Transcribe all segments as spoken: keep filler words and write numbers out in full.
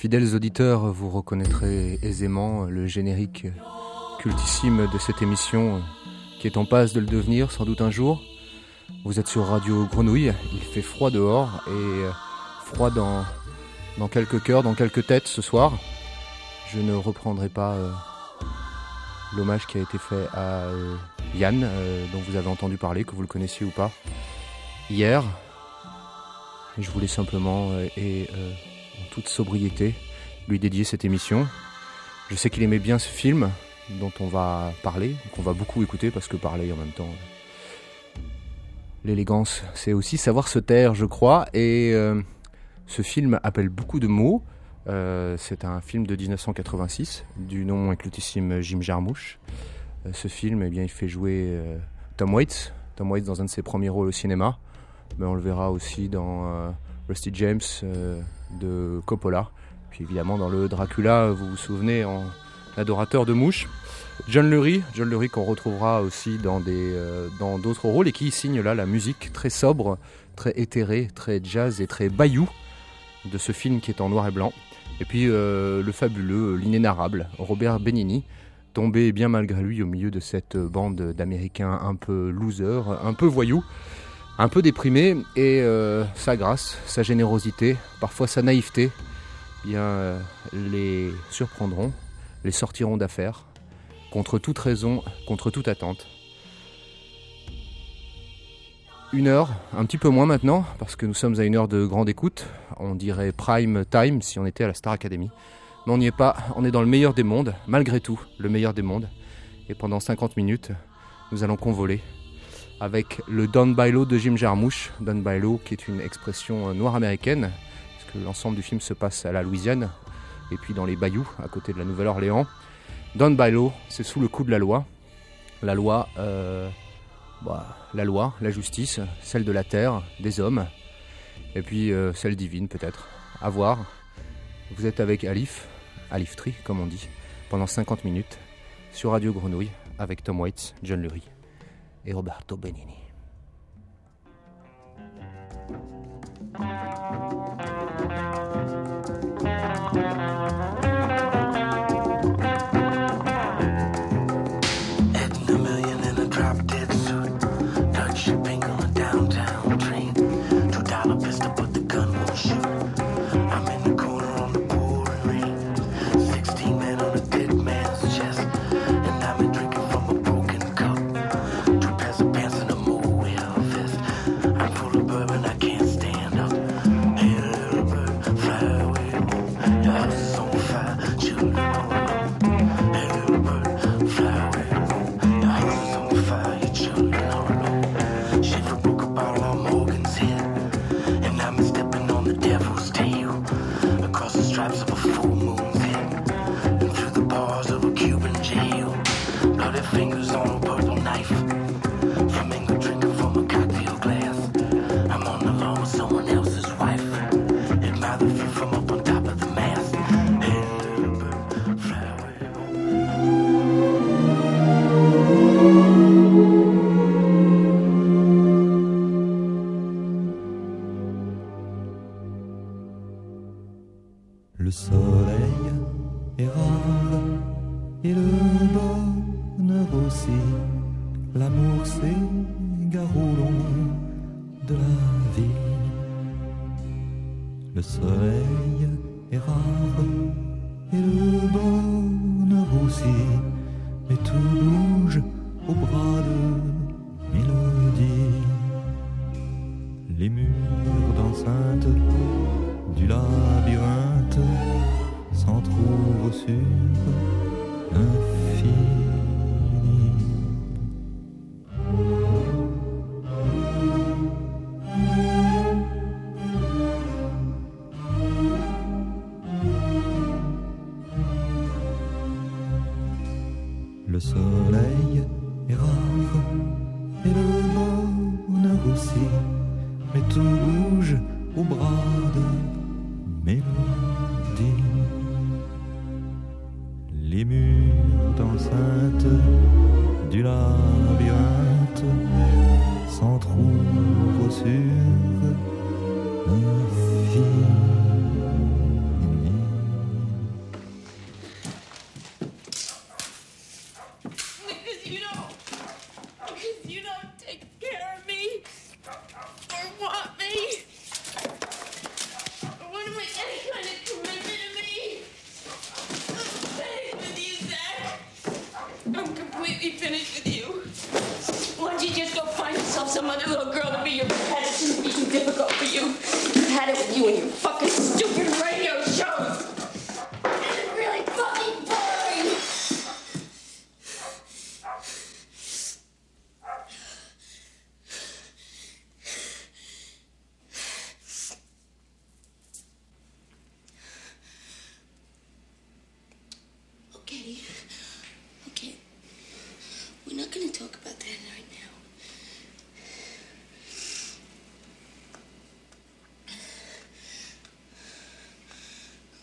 Fidèles auditeurs, vous reconnaîtrez aisément le générique cultissime de cette émission qui est en passe de le devenir sans doute un jour. Vous êtes sur Radio Grenouille, il fait froid dehors et froid dans, dans quelques cœurs, dans quelques têtes ce soir. Je ne reprendrai pas euh, l'hommage qui a été fait à euh, Yann, euh, dont vous avez entendu parler, que vous le connaissiez ou pas, hier. Et je voulais simplement, euh, et euh, en toute sobriété, lui dédier cette émission. Je sais qu'il aimait bien ce film dont on va parler, qu'on va beaucoup écouter, parce que parler en même temps... L'élégance, c'est aussi savoir se taire, je crois, et euh, ce film appelle beaucoup de mots. Euh, c'est un film de dix-neuf cent quatre-vingt-six, du nom éclatissime Jim Jarmusch. Euh, ce film, eh bien, il fait jouer euh, Tom Waits, Tom Waits dans un de ses premiers rôles au cinéma, mais on le verra aussi dans euh, Rusty James euh, de Coppola, puis évidemment dans le Dracula, vous vous souvenez, en adorateur de mouches. John Lurie, John Lurie qu'on retrouvera aussi dans, des, euh, dans d'autres rôles et qui signe là la musique très sobre, très éthérée, très jazz et très bayou de ce film qui est en noir et blanc. Et puis euh, le fabuleux, l'inénarrable Robert Benigni, tombé bien malgré lui au milieu de cette bande d'Américains un peu losers, un peu voyous, un peu déprimés, et euh, sa grâce, sa générosité, parfois sa naïveté, eh bien euh, les surprendront, les sortiront d'affaires. Contre toute raison, contre toute attente. Une heure, un petit peu moins maintenant, parce que nous sommes à une heure de grande écoute. On dirait prime time si on était à la Star Academy. Mais on n'y est pas, on est dans le meilleur des mondes, malgré tout, le meilleur des mondes. Et pendant cinquante minutes, nous allons convoler avec le Down by Law de Jim Jarmusch. Down by Law qui est une expression noire américaine, parce que l'ensemble du film se passe à la Louisiane, et puis dans les bayous, à côté de la Nouvelle-Orléans. Down by Law, c'est sous le coup de la loi. La loi, euh, bah, la loi, la justice, celle de la terre, des hommes, et puis euh, celle divine peut-être. À voir. Vous êtes avec Alif, Alif Tree comme on dit, pendant cinquante minutes, sur Radio Grenouille, avec Tom Waits, John Lurie et Roberto Benigni. Le soleil est rare et le bonheur aussi. L'amour s'égare au long de la vie. Le soleil est rare et le bonheur aussi. Mais tout bouge au bras de mélodie. Les murs d'enceinte du labyrinthe s'entrouvent sur l'infini. Le soleil est rare et le bonheur aussi, mais tout bouge au bras de mélodie. Les murs d'enceinte du labyrinthe s'entrouvent sur l'infini.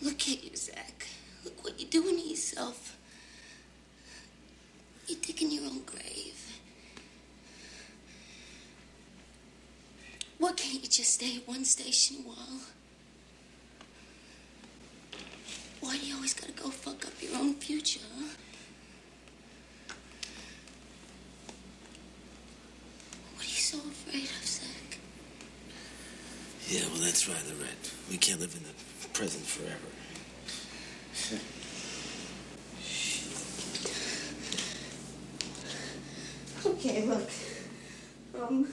Look at you, Zach. Look what you're doing to yourself. You're digging your own grave. Why can't you just stay at one station a while? Why do you always gotta go fuck up your own future, huh? What are you so afraid of, Zach? Yeah, well, that's rather right. We can't live in the present forever. Okay, look. Um...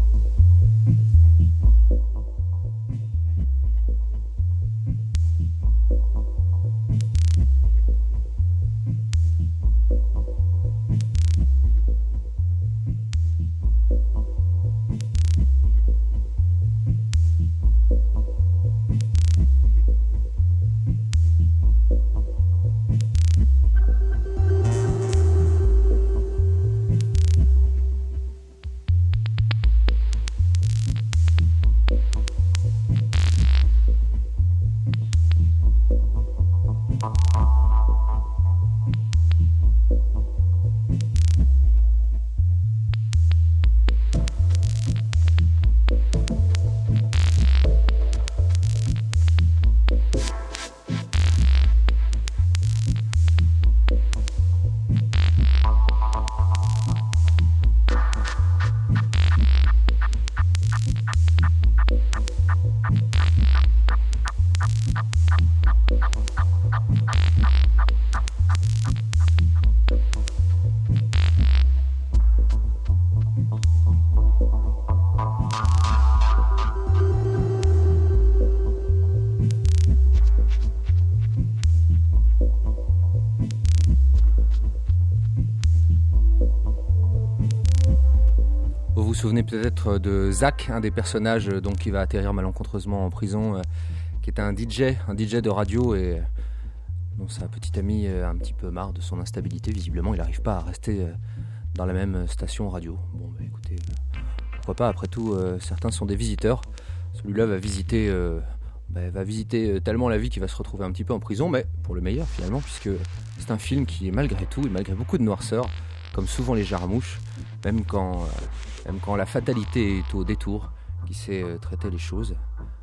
Vous vous souvenez peut-être de Zach, un des personnages donc, qui va atterrir malencontreusement en prison, euh, qui est un D J, un D J de radio et euh, dont sa petite amie a un petit peu marre de son instabilité. Visiblement, il n'arrive pas à rester euh, dans la même station radio. Bon, bah, écoutez, euh, pourquoi pas, après tout, euh, certains sont des visiteurs. Celui-là va visiter, euh, bah, va visiter tellement la vie qu'il va se retrouver un petit peu en prison, mais pour le meilleur finalement, puisque c'est un film qui, malgré tout, et malgré beaucoup de noirceur, comme souvent les Jarmouches, même quand, euh, même quand la fatalité est au détour, qui sait euh, traiter les choses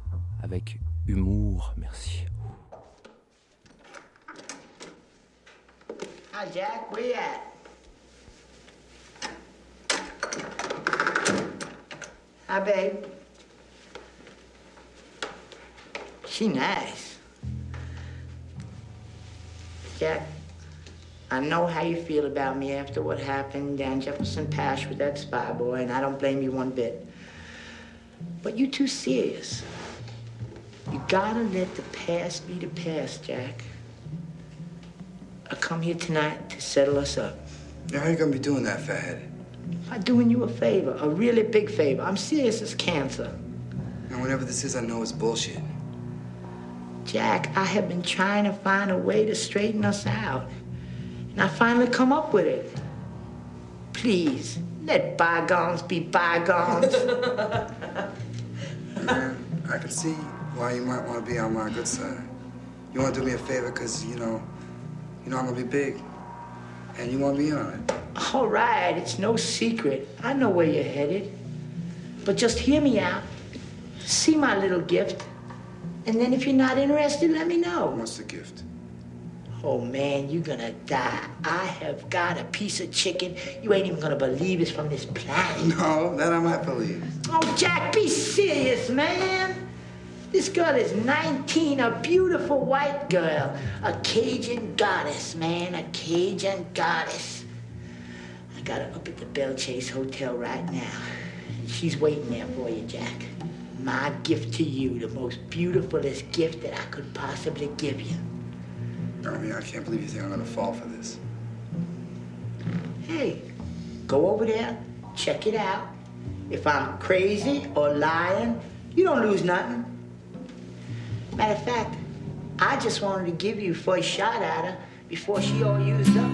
avec humour. Merci. Hi, Jack. Where you at? Hi, babe. She nice. Jack, I know how you feel about me after what happened down Jefferson Pash with that spy boy, and I don't blame you one bit. But you too serious. You gotta let the past be the past, Jack. I come here tonight to settle us up. Now, how you gonna be doing that, fathead? I'm doing you a favor, a really big favor. I'm serious as cancer. And whatever this is, I know it's bullshit. Jack, I have been trying to find a way to straighten us out. And I finally come up with it. Please, let bygones be bygones. Man, I can see why you might want to be on my good side. You want to do me a favor because, you know, you know I'm going to be big. And you want me on it. All right, it's no secret. I know where you're headed. But just hear me out. See my little gift. And then if you're not interested, let me know. What's the gift? Oh, man, you're gonna die. I have got a piece of chicken. You ain't even gonna believe it's from this planet. No, that I might believe. Oh, Jack, be serious, man. This girl is nineteen, a beautiful white girl. A Cajun goddess, man, a Cajun goddess. I got her up at the Belle Chase Hotel right now. She's waiting there for you, Jack. My gift to you, the most beautifulest gift that I could possibly give you. I mean, I can't believe you think I'm gonna fall for this. Hey, go over there, check it out. If I'm crazy or lying, you don't lose nothing. Matter of fact, I just wanted to give you a first shot at her before she all used up.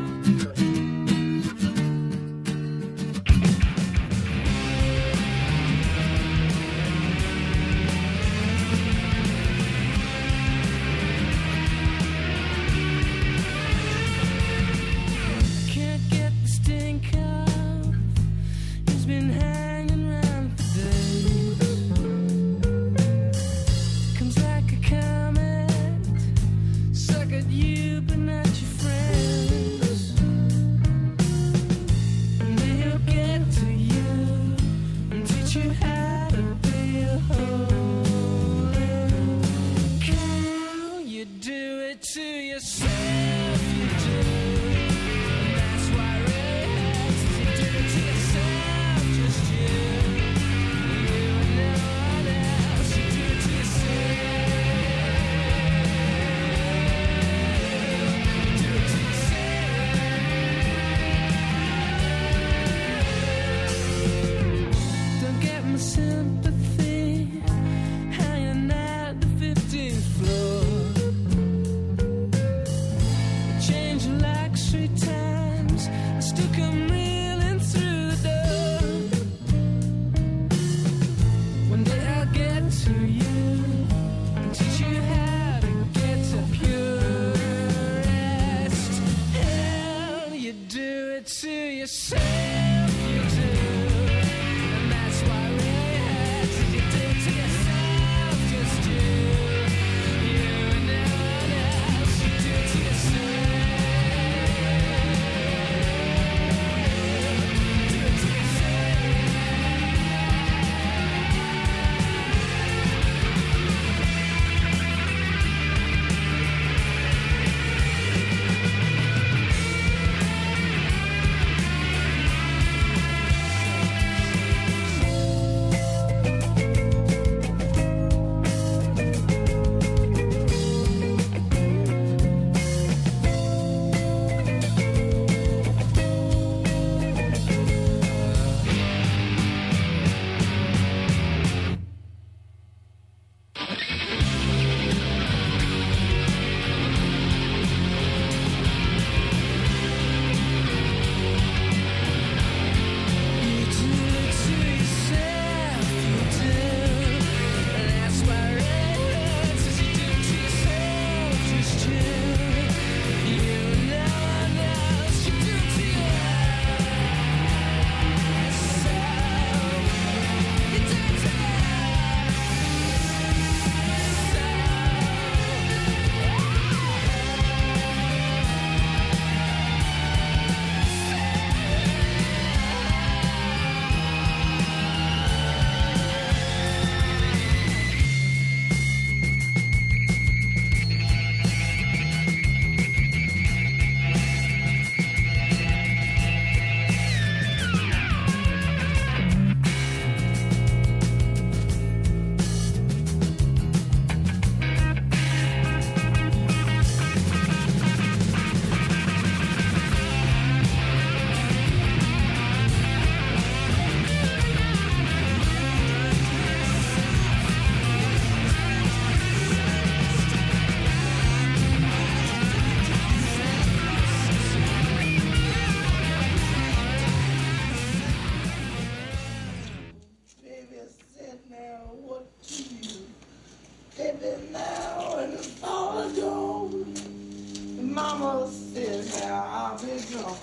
Mama said now I'll be gone.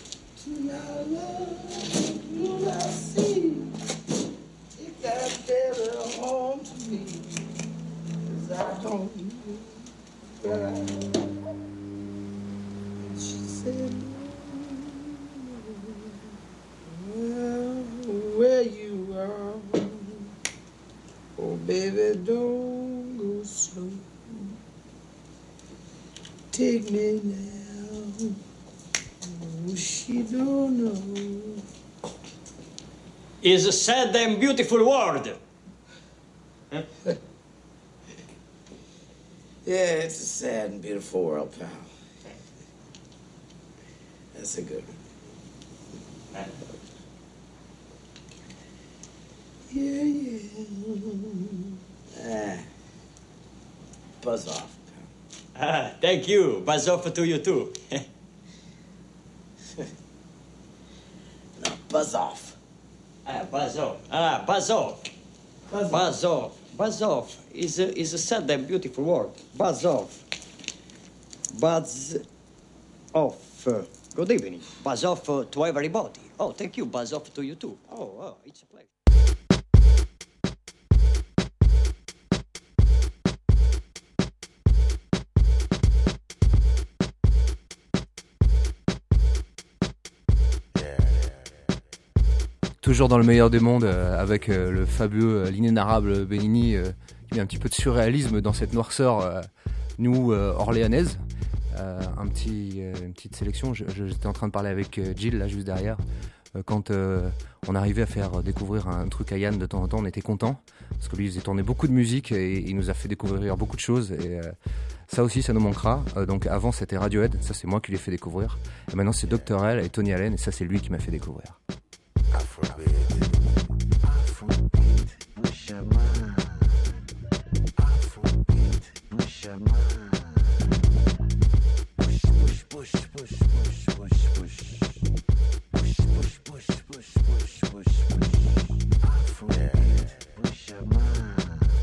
Tonight, love, will I see? Take that baby home to me. 'Cause I don't know where I am. She said, well, where you are. Oh, baby, don't go slow. Take me now. Oh, she don't know. It's a sad and beautiful world. Huh? Yeah, it's a sad and beautiful world, pal. That's a good one. Yeah, yeah. Ah. Buzz off. Ah, thank you. Buzz off to you too. No, buzz off. Ah, buzz off. Ah, buzz off. Buzz, Buzz off. Buzz off is a, is a sad and beautiful word. Buzz off. Buzz off. Good evening. Buzz off uh, to everybody. Oh, thank you. Buzz off to you too. Oh, oh, it's a pleasure. Toujours dans le meilleur des mondes, euh, avec euh, le fabuleux, euh, l'inénarrable Benigni, euh, qui met un petit peu de surréalisme dans cette noirceur, euh, nous, euh, orléanaise. Euh, un petit, euh, une petite sélection, je, je, j'étais en train de parler avec euh, Jill, là, juste derrière. Euh, quand euh, on arrivait à faire découvrir un truc à Yann de temps en temps, on était content, parce que lui, il faisait tourner beaucoup de musique, et il nous a fait découvrir beaucoup de choses, et euh, ça aussi, ça nous manquera. Euh, donc avant, c'était Radiohead, ça c'est moi qui l'ai fait découvrir. Et maintenant, c'est docteur L et Tony Allen, et ça, c'est lui qui m'a fait découvrir. Afrobeat, Afrobeat, push your mind. Afrobeat, push your mind. Push, push, push, push, push, push, push. Push, push, push, push, push, push, push. Afrobeat, push your mind.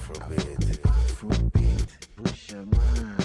Afrobeat, Afrobeat, push your mind.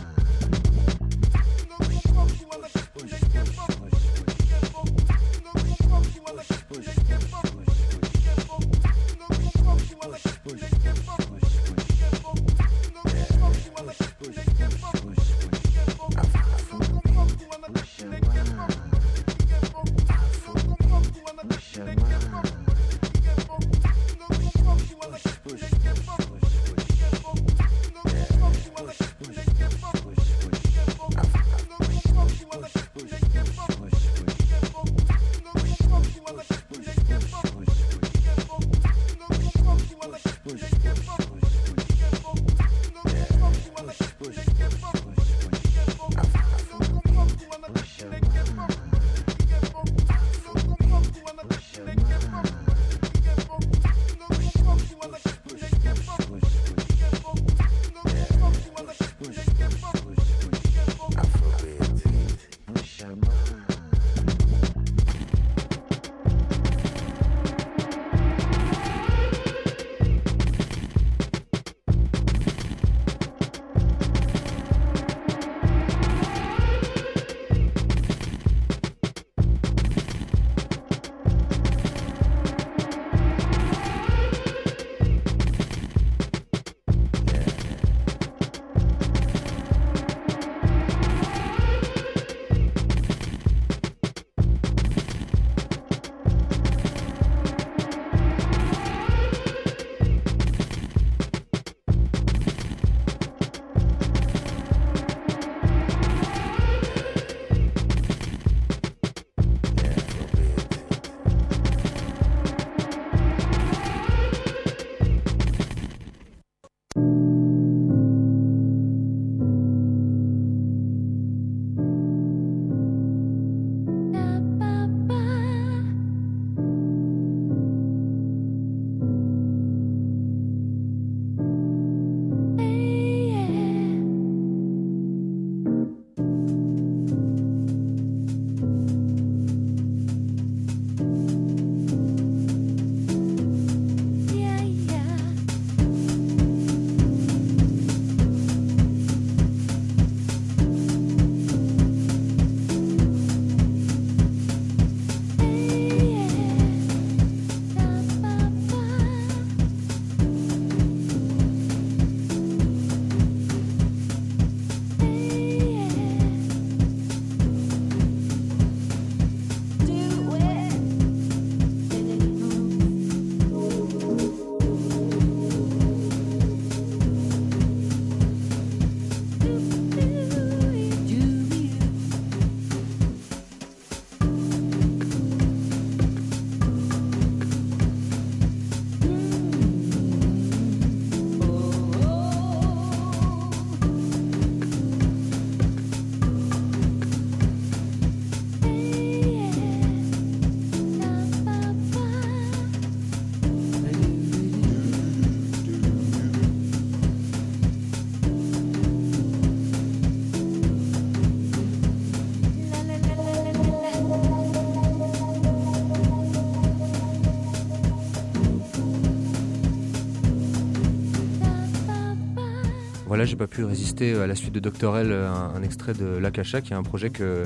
Voilà, j'ai pas pu résister à la suite de Doctorel, un, un extrait de L'Akasha, qui est un projet que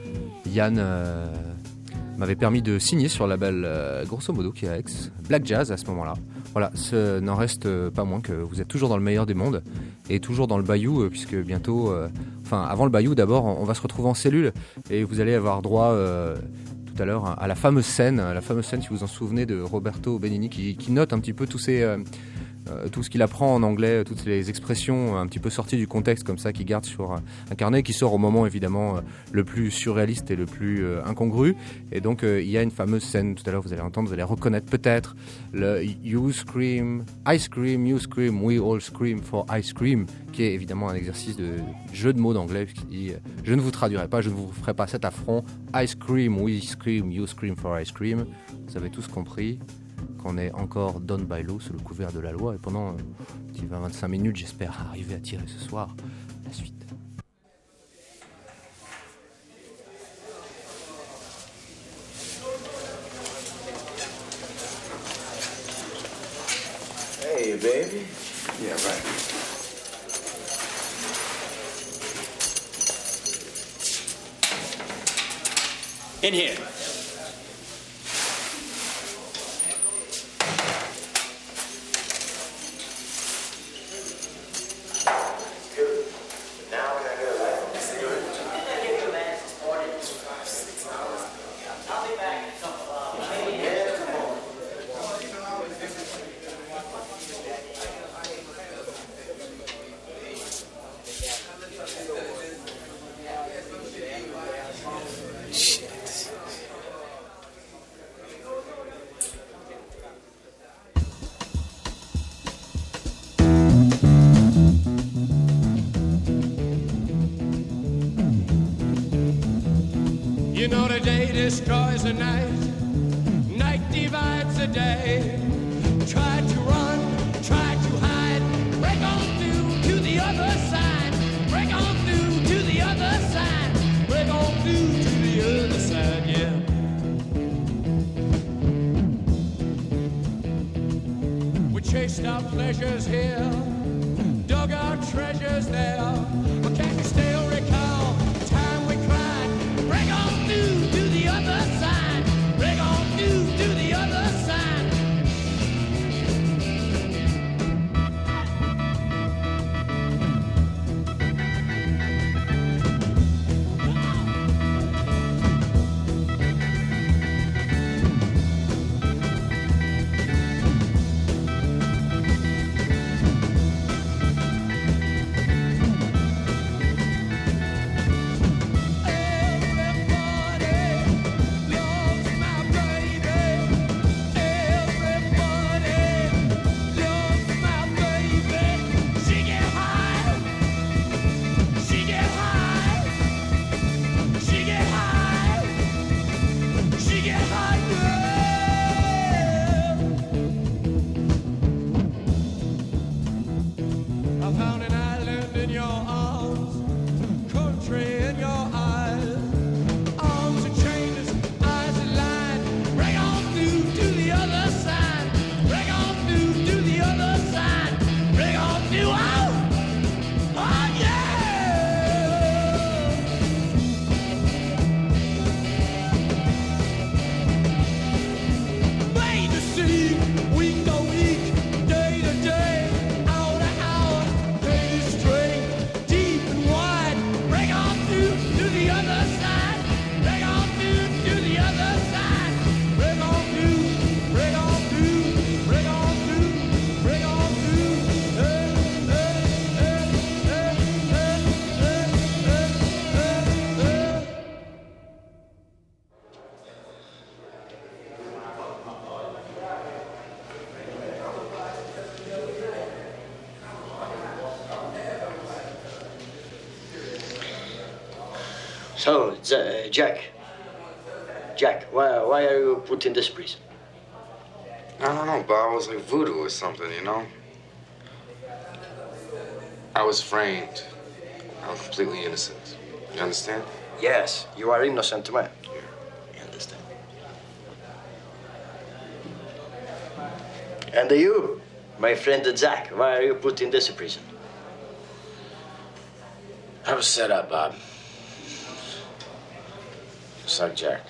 Yann euh, m'avait permis de signer sur le label euh, grosso modo qui est à Aix, Black Jazz à ce moment-là. Voilà, ce n'en reste pas moins que vous êtes toujours dans le meilleur des mondes et toujours dans le Bayou, euh, puisque bientôt, euh, enfin avant le Bayou d'abord, on va se retrouver en cellule et vous allez avoir droit euh, tout à l'heure à la fameuse scène, à la fameuse scène si vous vous en souvenez de Roberto Benigni qui, qui note un petit peu tous ces... Euh, Euh, tout ce qu'il apprend en anglais, toutes les expressions un petit peu sorties du contexte comme ça, qu'il garde sur un carnet qui sort au moment évidemment euh, le plus surréaliste et le plus euh, incongru. Et donc euh, il y a une fameuse scène, tout à l'heure vous allez entendre, vous allez reconnaître peut-être le You Scream, Ice Cream, You Scream, We All Scream for Ice Cream, qui est évidemment un exercice de jeu de mots d'anglais qui dit euh, je ne vous traduirai pas, je ne vous ferai pas cet affront. Ice Cream, We Scream, You Scream for Ice Cream. Vous avez tous compris qu'on est encore down by law sous le couvert de la loi et pendant euh, vingt à vingt-cinq minutes j'espère arriver à tirer ce soir la suite. Hey baby, Yeah, right. In here. You know the day destroys the night, night divides the day. Try to run, try to hide, break on through to the other side, break on through to the other side, break on through to the other side, yeah. We chased our pleasures here, dug our treasures there, but can you still recall the time we cried? Break on through to the other side. Break on through to the other side. So, Z- Jack, Jack, why, why are you put in this prison? I don't know, Bob. It was like voodoo or something, you know? I was framed. I was completely innocent. You understand? Yes, you are innocent man. Yeah. I understand. And you, my friend Jack, why are you put in this prison? I was set up, Bob. Just like Jack.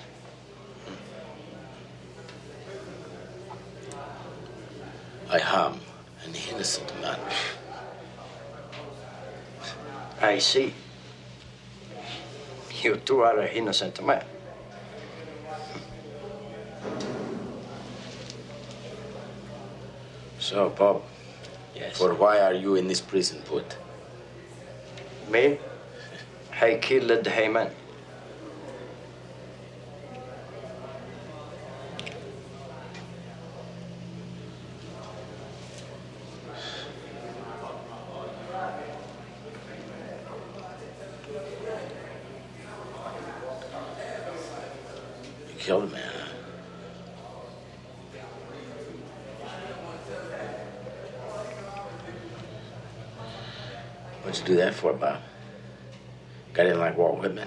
I harm an innocent man. I see. You too are an innocent man. So, Bob, yes. For why are you in this prison put? Me? I killed the Heyman. You killed a man, huh? What'd you do that for, Bob? Got in like Walt Whitman.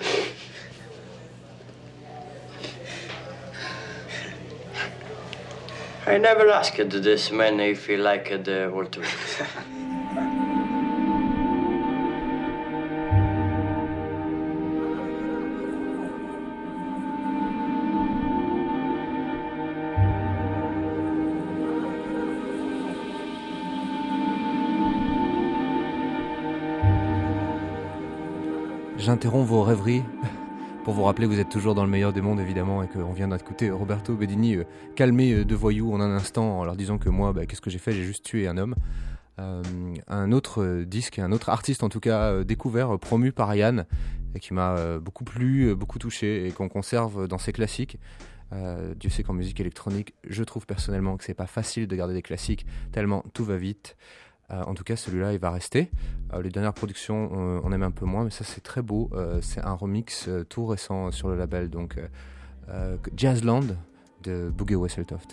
I never asked this man if he liked the whole tour. J'interromps vos rêveries pour vous rappeler que vous êtes toujours dans le meilleur des mondes évidemment et qu'on vient d'écouter Roberto Bedini euh, calmer euh, deux voyous en un instant en leur disant que moi, bah, qu'est-ce que j'ai fait? J'ai juste tué un homme. Euh, un autre euh, disque, un autre artiste en tout cas euh, découvert, euh, promu par Yann et qui m'a euh, beaucoup plu, euh, beaucoup touché et qu'on conserve dans ses classiques. Euh, Dieu sait qu'en musique électronique, je trouve personnellement que c'est pas facile de garder des classiques tellement tout va vite. Euh, en tout cas, celui-là, il va rester. Euh, les dernières productions, on, on aime un peu moins, mais ça, c'est très beau. Euh, c'est un remix euh, tout récent sur le label, donc euh, euh, Jazzland de Boogie Wesseltoft.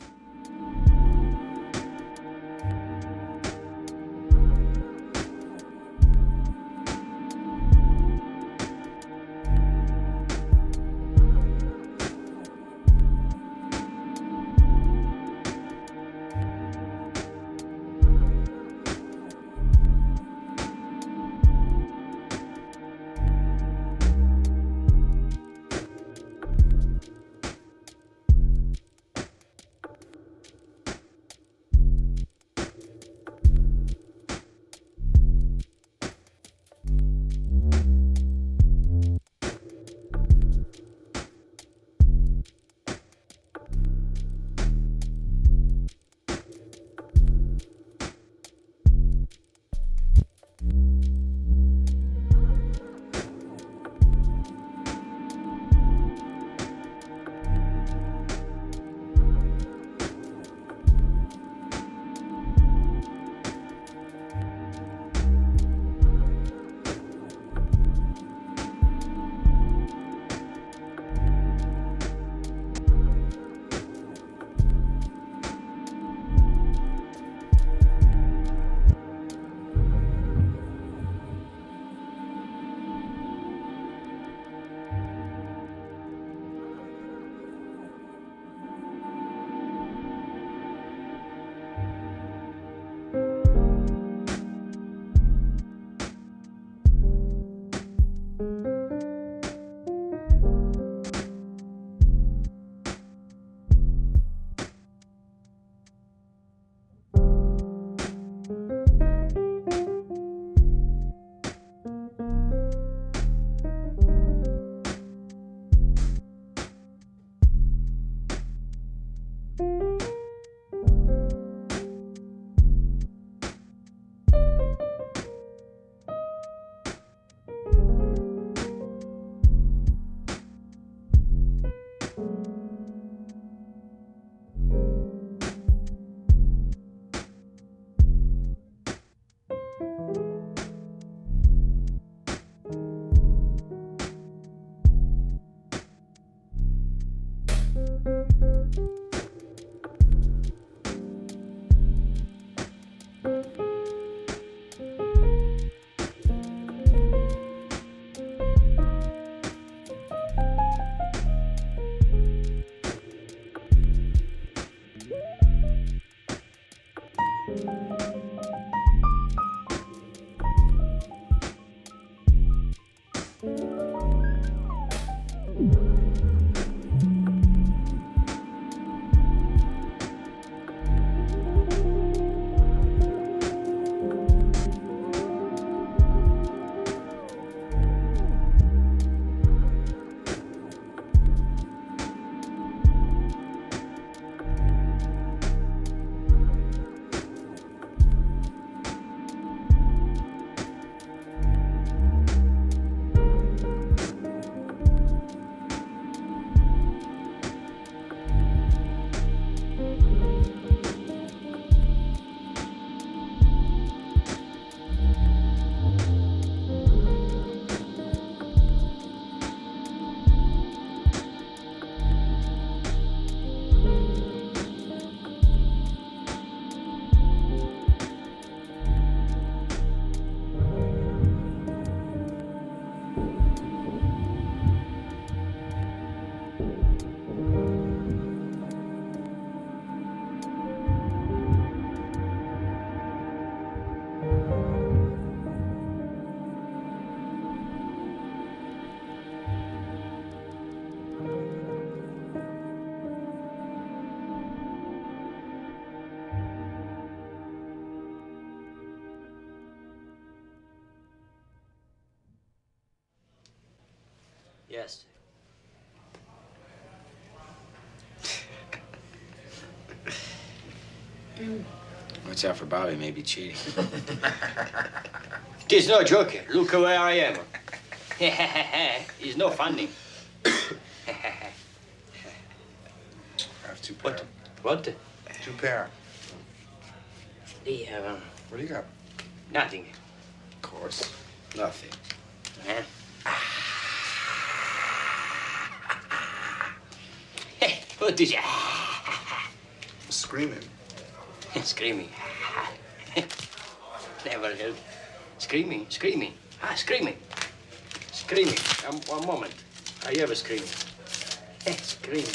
Yes. Watch out for Bobby, may be cheating. It's no joke. Look where I am. It's no funny. I have two pair. What? What? Two pair. The, uh, What do you got? nothing. Of course. Nothing. Huh? Hey, what is it? Screaming. Screaming. Never heard. Screaming, screaming. Ah, screaming. Screaming. Um, one moment. I have a screaming. Eh, screaming.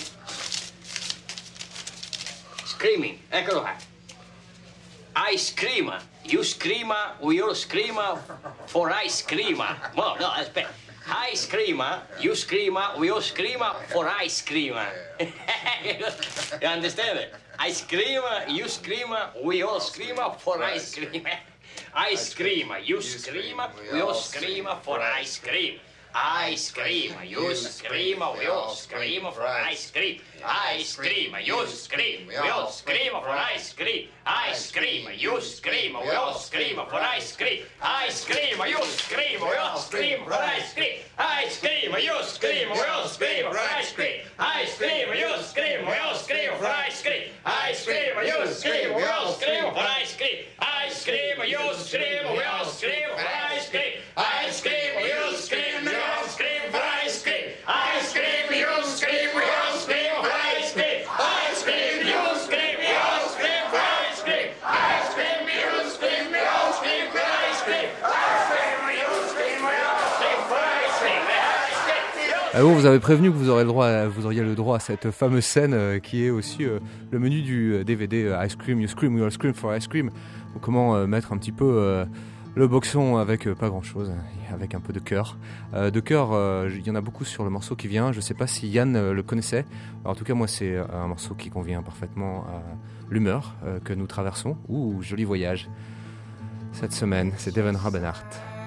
Screaming. Eccolo qua. I scream. You scream. We all scream for ice cream. No, no, aspetta. I scream. You scream. We all scream for ice cream. You understand it? I scream. You scream. We all scream for ice cream. I scream. You scream. We all scream for ice cream. I scream, you scream, we all scream for ice cream. I scream, you scream, we all scream for ice cream. I scream, you scream, we all scream for ice cream. I scream, you scream, we all scream for ice cream. I scream, you scream, we all scream for ice cream. I scream, you scream, we all scream for ice cream. I scream, you scream, we all scream for ice cream. I scream, you scream, we all scream for ice cream. I scream, you scream, we all scream for ice cream. I scream, you scream, we all scream for ice cream. I scream, you scream, we all scream for ice cream. I scream, you scream, we all scream for ice cream. I scream, you scream, we all scream for ice cream. Ah bon, vous avez prévenu que vous aurez le droit, à, vous auriez le droit à cette fameuse scène euh, qui est aussi euh, le menu du D V D euh, Ice Cream, You Scream, We All Scream for Ice Cream. Donc, comment euh, mettre un petit peu euh, le boxon avec euh, pas grand chose, avec un peu de cœur. Euh, de cœur, euh, il y en a beaucoup sur le morceau qui vient. Je sais pas si Yann euh, le connaissait. Alors, en tout cas, moi, c'est un morceau qui convient parfaitement à l'humeur euh, que nous traversons. Ouh, joli voyage cette semaine. C'est Devon Rabenhart.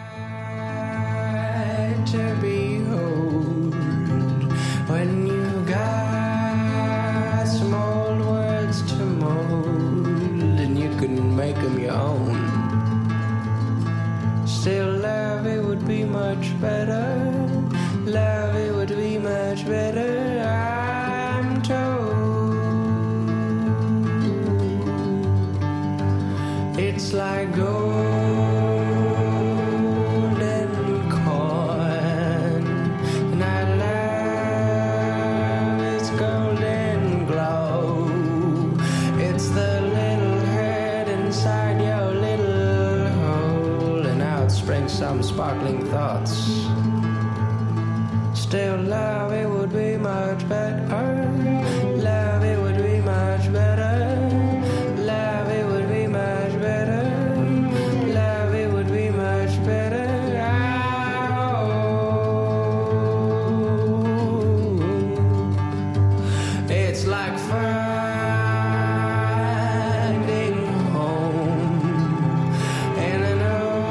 When you got some old words to mold and you couldn't make them your own, still love it would be much better, love it would be much better, I'm told. It's like gold some sparkling thoughts. Still love it would be much better, love it would be much better, love it would be much better, love it would be much better. Oh, it's like finding home in an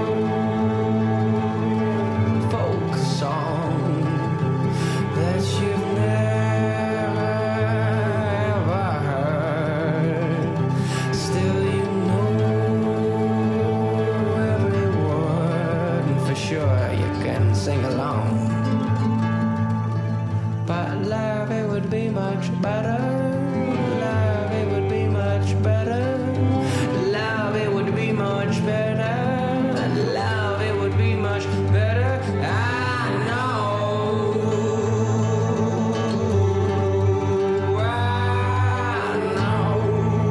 sing along, but love it would be much better, love it would be much better, love it would be much better, love it would be much better, I know, I know.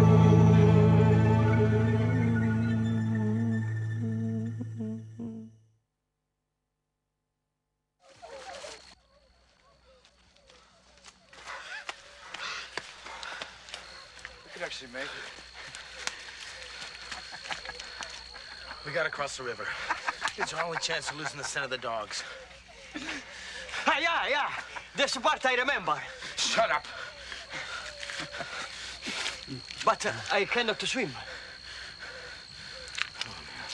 Actually make it. We gotta cross the river. It's our only chance of losing the scent of the dogs. Ah, yeah, yeah. This part I remember. Shut up. But uh, I cannot swim.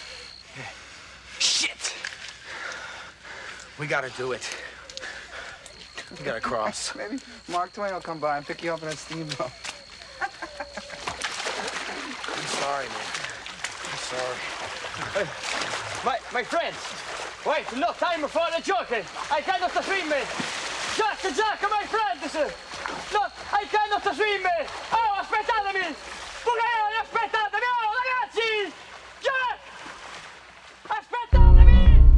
Shit. We gotta do it. We gotta cross. Maybe Mark Twain will come by and pick you up in a steamboat. I'm sorry, man. I'm sorry. Uh, my, my friends, wait, no time for the joking. I cannot swim. Jack, Jack, my friends. No, I cannot swim. Oh, aspettatemi. Pure, aspettatemi. Oh, ragazzi. Jack, aspettatemi.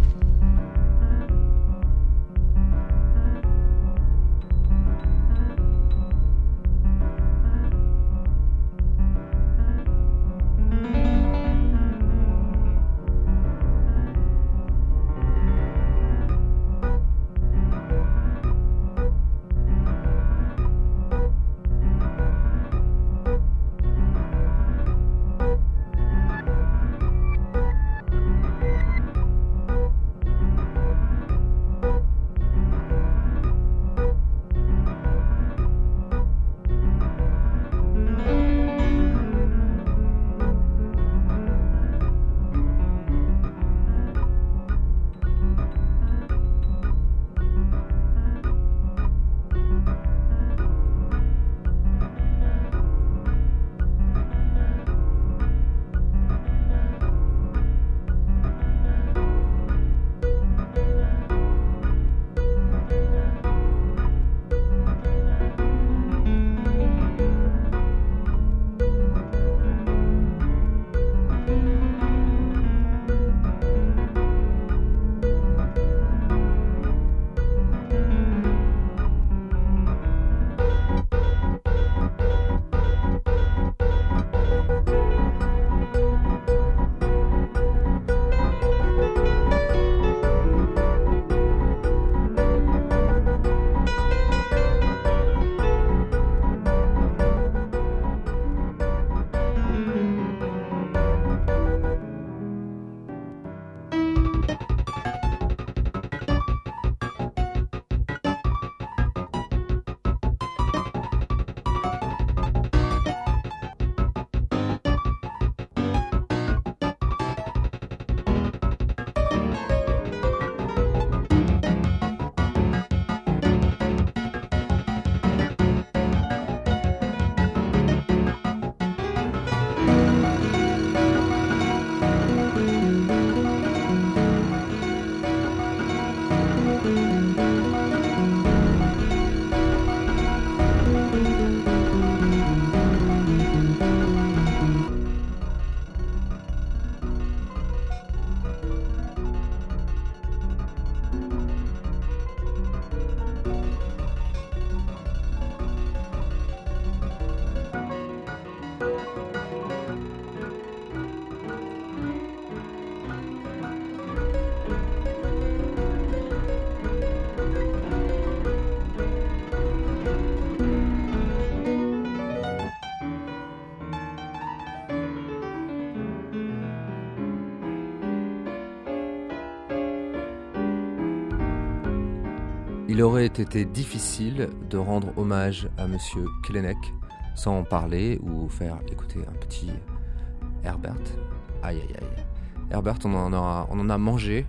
Il aurait été difficile de rendre hommage à Monsieur Jelinek sans en parler ou faire écouter un petit Herbert. Aïe aïe aïe. Herbert, on en, aura, on en a mangé,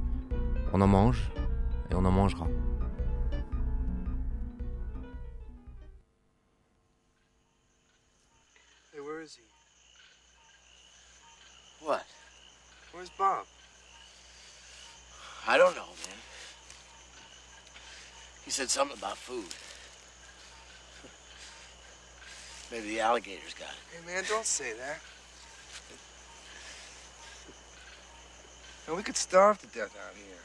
on en mange et on en mangera. Hey, where is he? What? Where's Bob? I don't know, man. He said something about food. Maybe the alligators got it. Hey, man, don't say that. Man, we could starve to death out here.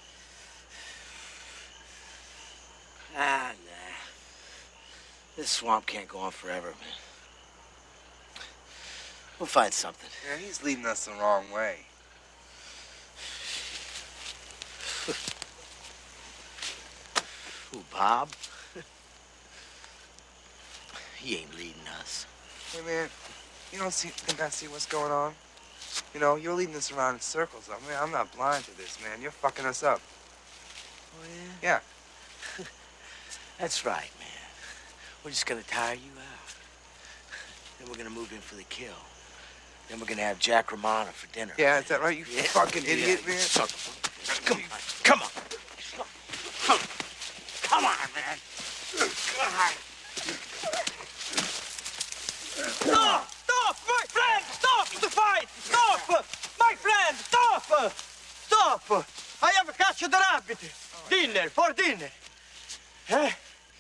Nah, nah. This swamp can't go on forever, man. We'll find something. Man, he's leading us the wrong way. Who, Bob? He ain't leading us. Hey, man, you don't see, think I see what's going on? You know, you're leading us around in circles. I mean, I'm not blind to this, man. You're fucking us up. Oh, yeah? Yeah. That's right, man. We're just gonna tire you out. Then we're gonna move in for the kill. Then we're gonna have Jack Romano for dinner. Yeah, is that right, you Yeah. fucking idiot, Yeah. man? Son of a- Come on, come on. Come on, man. hide. Stop! Stop! My friend! Stop the fight! Stop! My friend! Stop! Stop! I have catch the rabbit. Dinner, for dinner. Eh?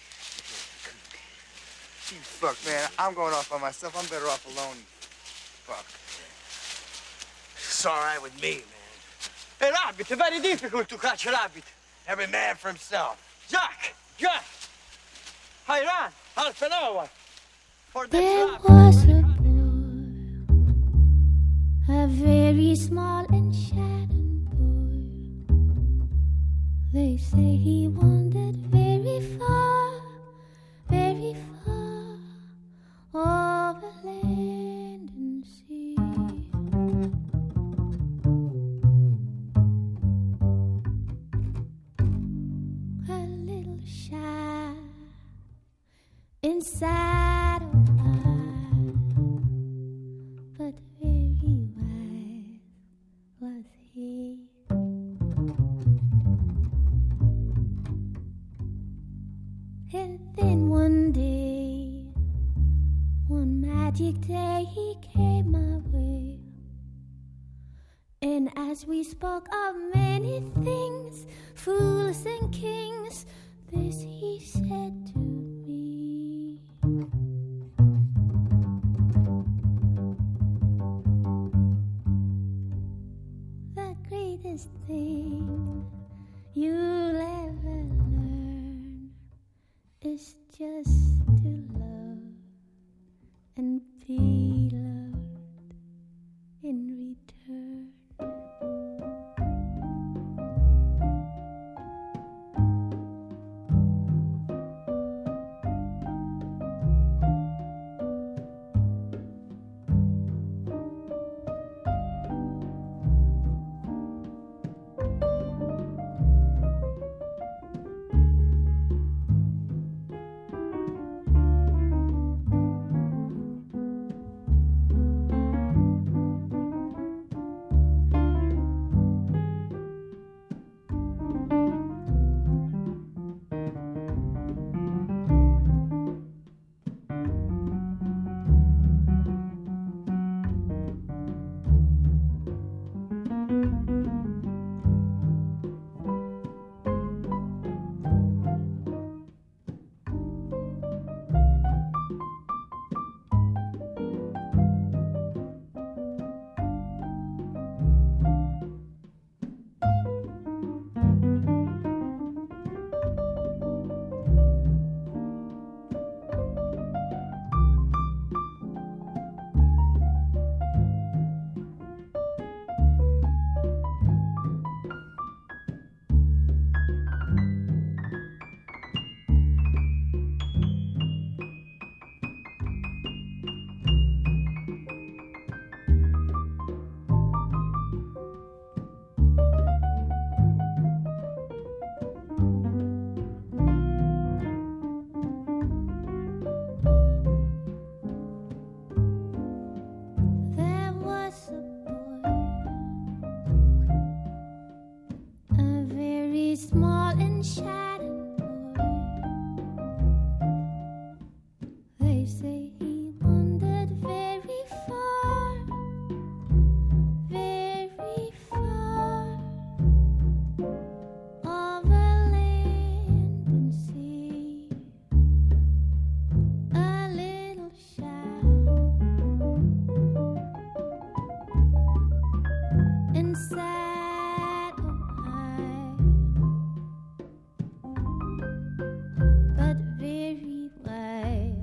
You fuck, man. I'm going off by myself. I'm better off alone. Fuck. It's all right with me, man. A rabbit, very difficult to catch a rabbit. Every man for himself. Jack! Jack! I ran half an hour for this There rabbit. was a boy, a very small and shattered boy. They say he wandered very far, very far, over land and sea. A little shy inside of eye, but very wise was he. And then one day, one magic day, he came my way. And as we spoke of many things, fools and kings, this he said to me. The greatest thing you'll ever learn is just to love and be loved in return. There was a boy, a very small and shattered boy. They say he wandered very far, very far, over land and sea. A little shy inside of eye, but very wise.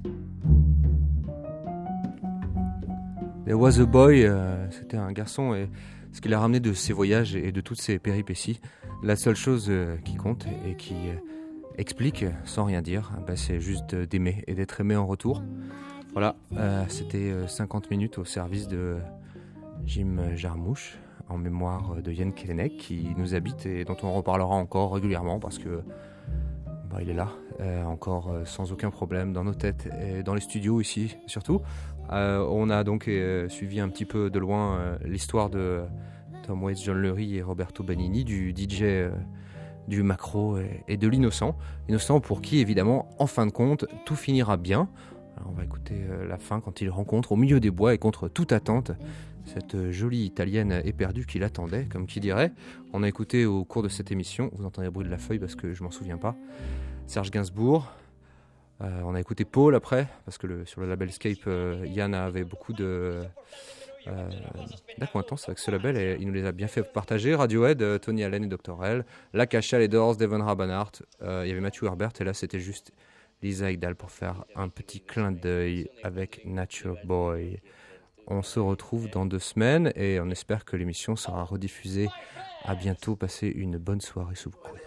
There was a boy, euh, c'était un garçon, et ce qu'il a ramené de ses voyages et de toutes ses péripéties, la seule chose euh, qui compte et qui euh, explique sans rien dire, bah, c'est juste d'aimer et d'être aimé en retour. Voilà, euh, c'était euh, cinquante minutes au service de Jim Jarmusch, en mémoire de Ian Kellenick, qui nous habite et dont on reparlera encore régulièrement parce que bah, il est là, euh, encore euh, sans aucun problème dans nos têtes et dans les studios ici surtout. Euh, on a donc euh, suivi un petit peu de loin euh, l'histoire de Tom Waits, John Lurie et Roberto Benigni, du D J euh, du maquereau et, et de l'innocent. Innocent pour qui, évidemment, en fin de compte, tout finira bien. Alors, on va écouter euh, la fin quand il rencontre au milieu des bois et contre toute attente cette euh, jolie italienne éperdue qui l'attendait, comme qui dirait. On a écouté au cours de cette émission, vous entendez le bruit de la feuille parce que je m'en souviens pas, Serge Gainsbourg. Euh, on a écouté Paul après, parce que le, sur le label Scape, euh, Yann avait beaucoup de... Euh, d'acquaintance avec ce label et il nous les a bien fait partager. Radiohead, euh, Tony Allen et docteur L, La Cacha, les Doors, Devon Rabanhart, euh, il y avait Matthew Herbert et là c'était juste Lisa Ekdahl pour faire un petit clin d'œil avec Nature Boy. On se retrouve dans deux semaines et on espère que l'émission sera rediffusée. À bientôt, passez une bonne soirée sous vos couettes.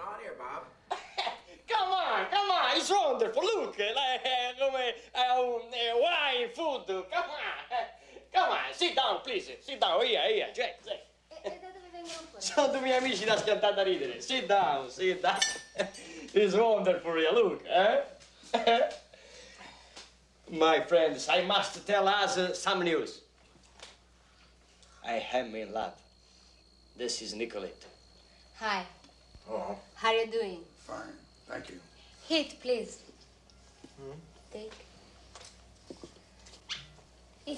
Come on, come on, it's wonderful. Look, like, uh, come, uh, um, uh, wine, food. Come on, come on, sit down, please. Sit down, here, here, Jack, Jack. Sono due miei amici da schiantare da ridere. Sit down, sit down. It's wonderful, here. Look, eh? My friends, I must tell us uh, some news. I am in love. This is Nicolette. Hi. Oh, How are you doing? fine. Thank you. Eat, please. Take. Eat.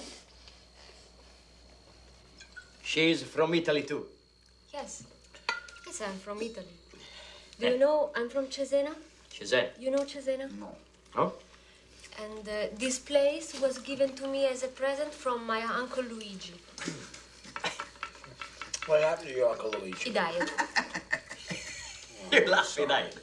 She's from Italy too. Yes. Yes, I'm from Italy. Do you know I'm from Cesena? Cesena? You know Cesena? No. Oh? And uh, this place was given to me as a present from my uncle Luigi. What happened to your Uncle Luigi? He died. You laugh at that.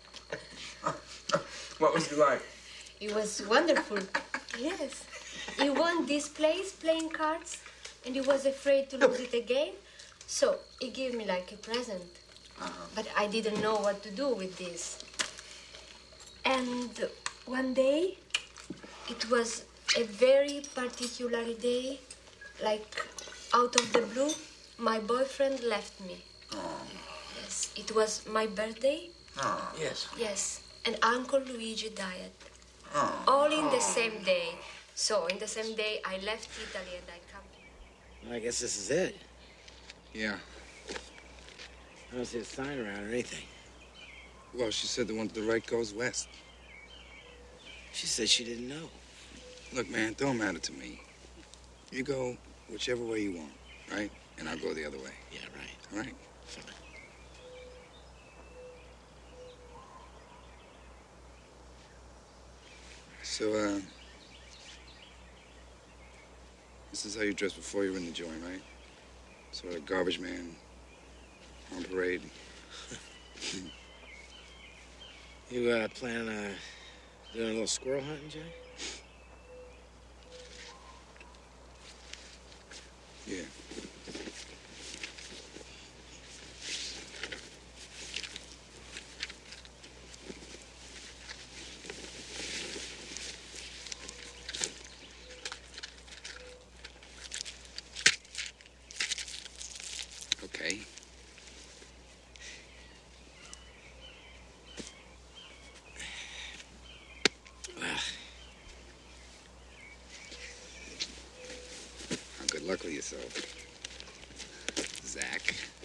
What was he like? It was wonderful. Yes. He won this place playing cards, and he was afraid to lose it again. So he gave me like a present. But I didn't know what to do with this. And one day, it was a very particular day, like out of the blue, my boyfriend left me. Yes, it was my birthday. Yes. Yes, and Uncle Luigi died. All in the same day. So in the same day, I left Italy and I come. I guess this is it. Yeah. I don't see a sign around or anything. Well, she said the one to the right goes west. She said she didn't know. Look, man, don't matter to me. You go whichever way you want, right? And I'll go the other way. Yeah, right. All right? Fine. So, uh... this is how you dress before you're in the joint, right? Sort of garbage man on parade. You uh, plan uh, doing a little squirrel hunting, Jay? Yeah. Okay. How good luck with yourself, Zach.